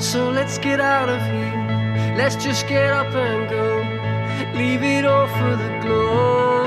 So let's get out of here. Let's just get up and go. Leave it all for the glory.